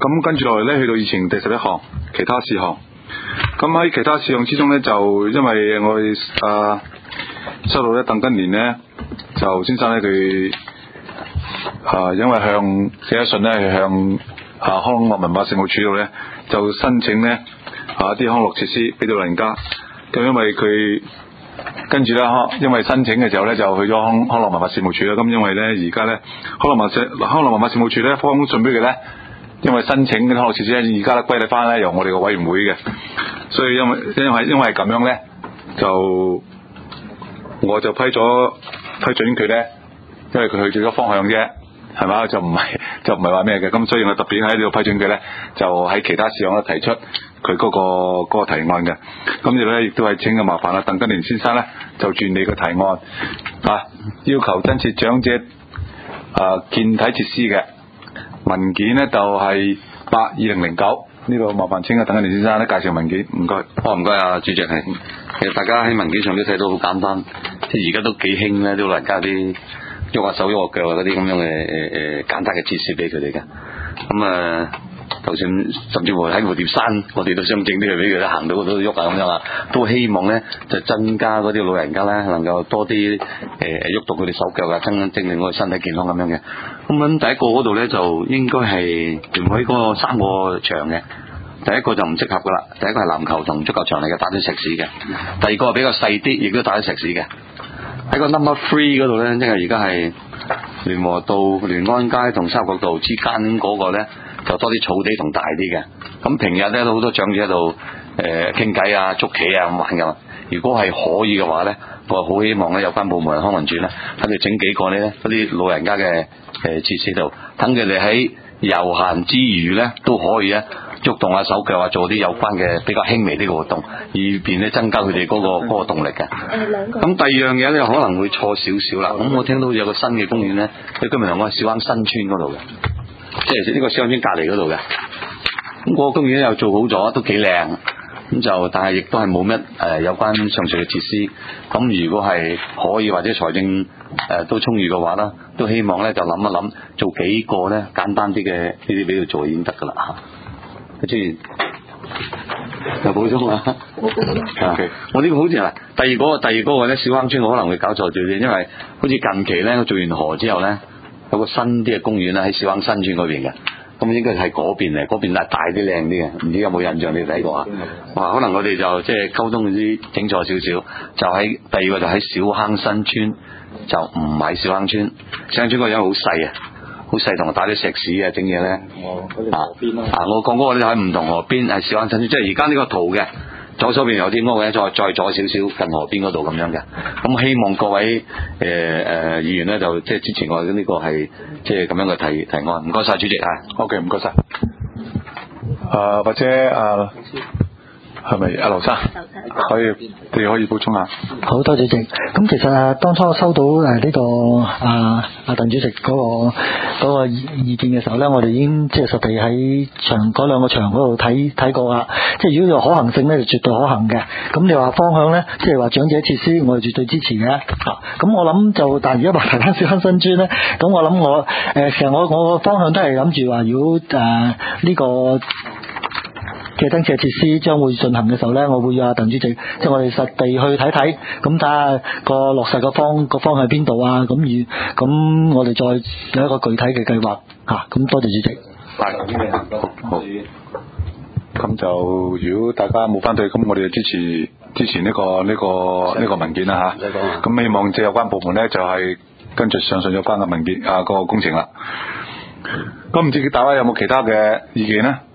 咁跟住落嚟咧，去到議程第11項其他事項。咁喺其他事項之中咧，就因為我哋收到咧鄧根年咧就先生咧佢因為寫咗信咧係向康樂文化事務處度咧就申請咧啲康樂設施俾到老人家。咁因為佢跟住咧，因為申請嘅時候咧就去咗康樂文化事務處啦。咁因為咧而家咧康樂文化事務處咧封信俾佢咧，因為申請嘅康樂設施咧而家咧歸嚟翻咧由我哋個委員會嘅，所以因為咁樣咧就我就批准佢咧，因為佢去咗方向啫，係嘛，就唔係話咩嘅。咁所以我特別喺呢度批准佢咧，就喺其他事項咧提出佢嗰個提案嘅。咁就咧亦都係請個麻煩鄧根年先生咧就轉你個提案要求增設長者健體設施嘅文件咧就係8/2009，呢個麻煩請鄧根年先生咧介紹文件，唔該。 唔該主席。係其實大家喺文件上都睇到好簡單，即係而家都幾興咧，啲老人家啲喐下手喐下腳嗰啲咁樣嘅簡單嘅設施俾佢哋嘅。咁就算甚至乎喺蝴蝶山，我哋都想整啲嘢俾佢哋行到嗰度喐下咁樣啊，都希望咧就增加嗰啲老人家咧能夠多啲喐到佢哋手腳啊，增令我哋身體健康咁樣嘅。咁第一個嗰度咧就應該係唔可以嗰個3個場嘅。第一個就唔適合噶啦，第一個係籃球同足球場嚟嘅，打啲石屎嘅。第二個係比較細啲，亦都打啲石屎嘅。喺個 number 3嗰度咧，即係而家係聯和道、聯安街同沙角道之間嗰個咧，就多啲草地同大啲嘅。咁平日咧都好多長者喺度傾偈啊、捉棋啊咁玩噶嘛。如果係可以嘅話咧，我好希望咧有關部門康文署咧，喺度整幾個咧嗰啲老人家嘅設施度，等佢哋喺悠閒之餘咧都可以咧喐動下手腳啊，做啲有關嘅比較輕微啲嘅活動，以便咧增加佢哋嗰個動力嘅。咁第二樣嘢咧可能會錯少少啦。咁我聽到有個新嘅公園咧，佢今日同我喺小坑新村嗰度嘅，即係呢個小坑村隔離嗰度嘅。咁個公園又做好咗，都幾靚。咁就但係亦都係冇乜有關上述嘅設施。咁如果係可以或者財政都充裕嘅話啦，都希望咧就諗一諗做幾個咧簡單啲嘅呢啲俾佢做已經得㗎啦嚇。出現有補充啊！我呢個好似第二嗰個咧，小坑村我可能會搞錯咗啲，因為好似近期咧我做完河之後咧，有個新啲嘅公園咧喺小坑新村嗰邊嘅，咁應該係嗰邊嚟，嗰邊係大啲靚啲嘅，唔知有冇印象你睇過啊？可能我哋就即係溝通嗰啲整錯少少，就喺第二個就喺小坑新村，就唔係小坑村，小坑村嗰個樣好細啊！好細，同我打啲石屎啊，整嘢咧。嗰條河邊咯。我講嗰個咧喺唔同河邊，係小坑新村，即係而家呢個圖嘅左手邊有啲屋嘅，再左少少近河邊嗰度咁樣嘅。咁希望各位議員咧就即係支持我呢個係即係咁樣嘅提案。唔該晒主席啊。 OK， 唔該晒。或者係咪劉生？你可以補充下。 好多謝主席。咁其實當初收到呢個鄧主席嗰個意見嘅時候咧，我哋已經即係實地喺嗰兩個場嗰度睇過啦。即係如果有可行性咧，就絕對可行嘅。咁你話方向咧，即係話長者設施，我哋絕對支持嘅。咁我諗就，但係而家話提翻小坑新村咧，咁我諗其實我個方向都係諗住話，如果呢個嘅增設設施將會進行嘅時候咧，我會阿鄧主席，即係我哋實地去睇睇，咁睇下個落實個方向喺邊度啊？咁我哋再有一個具體嘅計劃嚇。咁多謝主席。 好。咁就如果大家冇反對，咁我哋就支持呢個文件啦嚇。咁希望即係有關部門咧就係跟住上述有關嘅文件個工程啦。咁唔知大家有冇其他嘅意見咧？